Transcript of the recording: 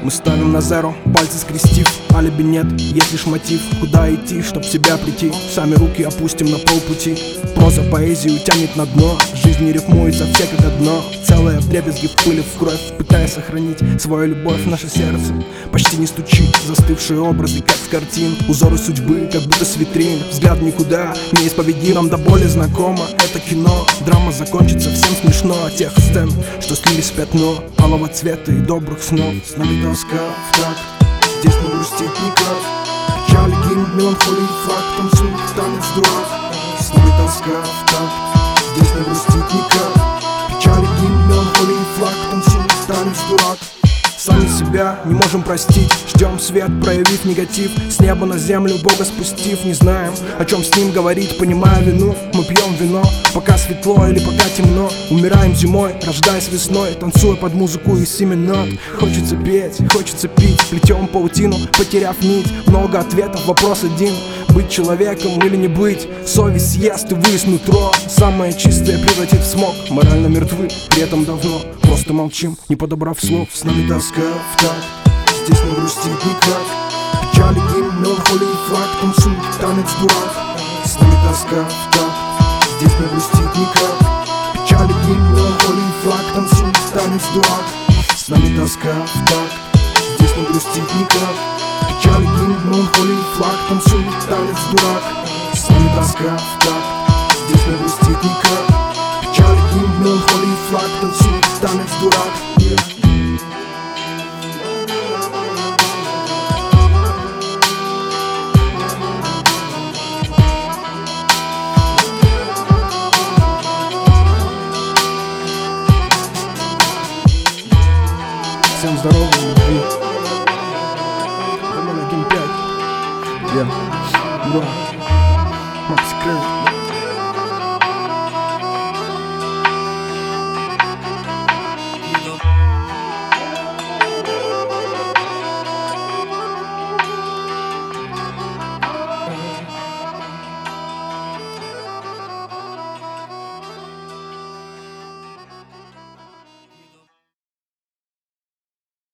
Мы ставим на зеро, пальцы скрестив. Алиби нет, есть лишь мотив. Куда идти, чтоб в себя прийти? Сами руки опустим на полпути. Проза поэзию тянет на дно. Жизнь не рифмуется, все как одно. Целое вдребезги, в пыли, в кровь. Пытаясь сохранить свою любовь в наше сердце. Почти не стучит, застывшие образы, как с картин. Узоры судьбы, как будто с витрин. Взгляд никуда, неисповедим, нам до боли знакомо. Это кино, драма закончится, всем смешно. От тех сцен, что слились в пятно алого цвета и добрых снов. С нами тоска в такт, здесь не грустит никак. Печали, гимн, меланхолии, флаг, танцует танец дурак. С нами тоска в такт, здесь не грустит никак. Печали, гимн, меланхолии, флаг, танцует танец дурак. Сами себя не можем простить. Ждем свет, проявив негатив. С неба на землю Бога спустив. Не знаем, о чем с ним говорить, понимая вину. Мы пьем вино, пока светло или пока темно. Умираем зимой, рождаясь весной, танцуя под музыку из 7 нот. Хочется петь, хочется пить. Плетем паутину, потеряв нить. Много ответов, вопрос один: быть человеком или не быть? Совесть съест и выест нутро. Самое чистое превратит в смог. Морально мертвы, при этом давно. Просто молчим, не подобрав слов. С нами тоска в такт, здесь не грустит никак. Печали, гимн, меланхолии, флаг, танцует танец дурак. С нами тоска в такт, здесь не грустит никак. Печали, гимн, меланхолии, флаг, танцует танец дурак. С нами тоска в такт, здесь не грустит никак. Печали, гимн, меланхолии, флаг, танцует танец дурак. С нами тоска в такт, здесь не грустит никак. Печали, гимн, меланхолии, флаг, танцует танец дурак. Всем здоровья, любви. Роман 1.5. Я. Макс Крым.